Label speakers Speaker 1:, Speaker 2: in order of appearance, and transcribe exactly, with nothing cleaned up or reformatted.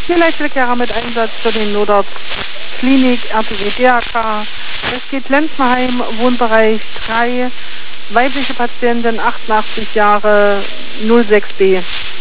Speaker 1: Vier Leitstelle mit Einsatz für den Notarzt Klinik R T W D R K. Es geht Lenzmerheim, Wohnbereich drei, weibliche Patientin, achtundachtzig Jahre, null sechs B.